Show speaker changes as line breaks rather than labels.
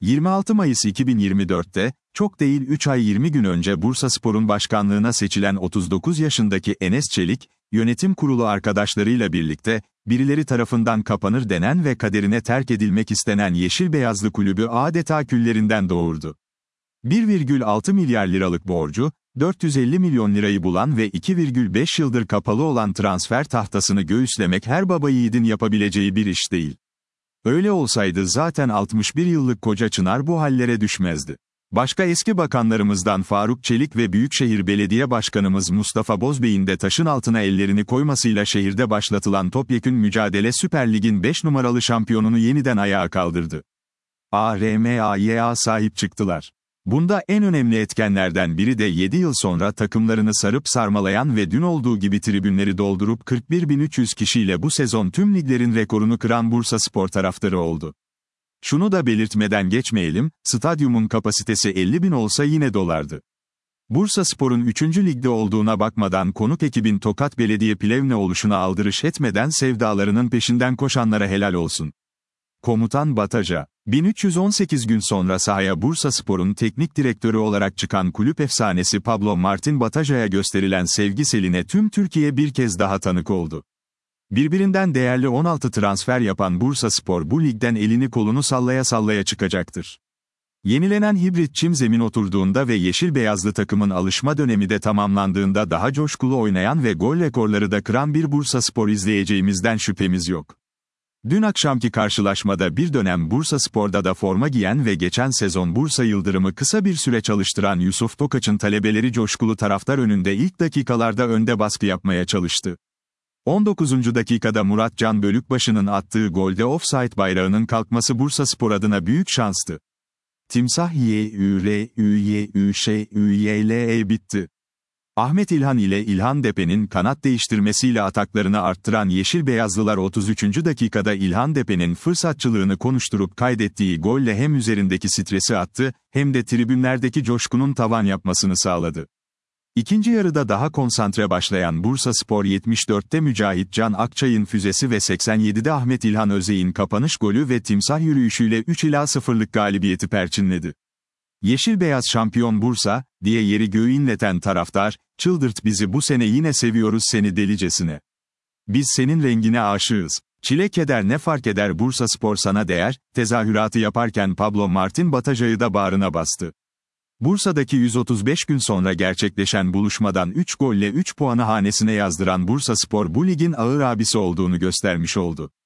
26 Mayıs 2024'te, çok değil 3 ay 20 gün önce Bursaspor'un başkanlığına seçilen 39 yaşındaki Enes Çelik, yönetim kurulu arkadaşlarıyla birlikte, birileri tarafından kapanır denen ve kaderine terk edilmek istenen Yeşil Beyazlı kulübü adeta küllerinden doğurdu. 1,6 milyar liralık borcu, 450 milyon lirayı bulan ve 2,5 yıldır kapalı olan transfer tahtasını göğüslemek her baba yiğidin yapabileceği bir iş değil. Öyle olsaydı zaten 61 yıllık koca Çınar bu hallere düşmezdi. Başka eski bakanlarımızdan Faruk Çelik ve Büyükşehir Belediye Başkanımız Mustafa Bozbey'in de taşın altına ellerini koymasıyla şehirde başlatılan topyekün mücadele Süper Lig'in 5 numaralı şampiyonunu yeniden ayağa kaldırdı. ARMAY'a sahip çıktılar. Bunda en önemli etkenlerden biri de 7 yıl sonra takımlarını sarıp sarmalayan ve dün olduğu gibi tribünleri doldurup 41.300 kişiyle bu sezon tüm liglerin rekorunu kıran Bursaspor taraftarı oldu. Şunu da belirtmeden geçmeyelim, stadyumun kapasitesi 50.000 olsa yine dolardı. Bursaspor'un 3. ligde olduğuna bakmadan konuk ekibin Tokat Belediye Plevne oluşuna aldırış etmeden sevdalarının peşinden koşanlara helal olsun. Komutan Bataja, 1318 gün sonra sahaya Bursaspor'un teknik direktörü olarak çıkan kulüp efsanesi Pablo Martin Bataja'ya gösterilen sevgi seline tüm Türkiye bir kez daha tanık oldu. Birbirinden değerli 16 transfer yapan Bursaspor bu ligden elini kolunu sallaya sallaya çıkacaktır. Yenilenen hibrit çim zemin oturduğunda ve yeşil beyazlı takımın alışma dönemi de tamamlandığında daha coşkulu oynayan ve gol rekorları da kıran bir Bursaspor izleyeceğimizden şüphemiz yok. Dün akşamki karşılaşmada bir dönem Bursaspor'da da forma giyen ve geçen sezon Bursa Yıldırım'ı kısa bir süre çalıştıran Yusuf Tokaç'ın talebeleri coşkulu taraftar önünde ilk dakikalarda önde baskı yapmaya çalıştı. 19. dakikada Murat Can Bölükbaşı'nın attığı golde ofsayt bayrağının kalkması Bursaspor adına büyük şanstı. Timsah YÜRÜYÜŞÜYLE bitti. Ahmet İlhan ile İlhan Depe'nin kanat değiştirmesiyle ataklarını arttıran Yeşil Beyazlılar 33. dakikada İlhan Depe'nin fırsatçılığını konuşturup kaydettiği golle hem üzerindeki stresi attı, hem de tribünlerdeki coşkunun tavan yapmasını sağladı. İkinci yarıda daha konsantre başlayan Bursaspor 74'te Mücahit Can Akçay'ın füzesi ve 87'de Ahmet İlhan Özey'in kapanış golü ve timsah yürüyüşüyle 3-0'lık galibiyeti perçinledi. Yeşil beyaz şampiyon Bursa, diye yeri göğü inleten taraftar, çıldırt bizi bu sene yine seviyoruz seni delicesine. Biz senin rengine aşığız. Çile keder ne fark eder Bursaspor sana değer, tezahüratı yaparken Pablo Martin Bataja'yı da bağrına bastı. Bursa'daki 135 gün sonra gerçekleşen buluşmadan 3 golle 3 puanı hanesine yazdıran Bursaspor bu ligin ağır abisi olduğunu göstermiş oldu.